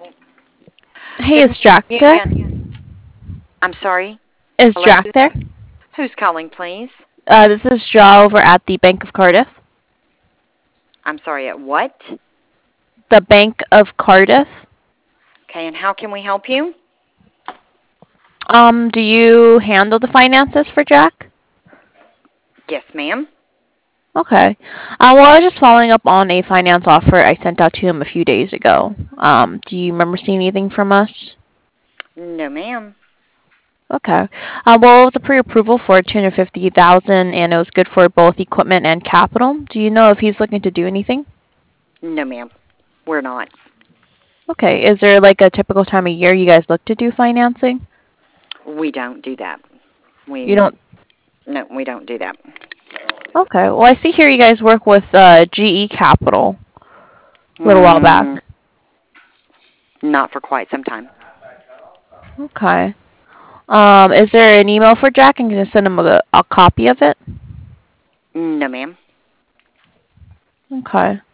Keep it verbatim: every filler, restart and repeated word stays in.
Hey, Good is Jack there? morning. I'm sorry. Is Hello? Jack there? Who's calling, please? Uh, this is Jaw over at the Bank of Cardiff. I'm sorry, at what? The Bank of Cardiff. Okay, and how can we help you? Um, do you handle the finances for Jack? Yes, ma'am. Okay. Uh, well, I was just following up on a finance offer I sent out to him a few days ago. Um, do you remember seeing anything from us? No, ma'am. Okay. Uh, well, it was a pre-approval for two hundred fifty thousand dollars, and it was good for both equipment and capital. Do you know if he's looking to do anything? No, ma'am. We're not. Okay. Is there like a typical time of year you guys look to do financing? We don't do that. You We don't. no, we don't do that. Okay. Well, I see here you guys work with uh, G E Capital a little while Hmm, back. not for quite some time. Okay. Um, is there an email for Jack? And can I send him a, a copy of it? No, ma'am. Okay.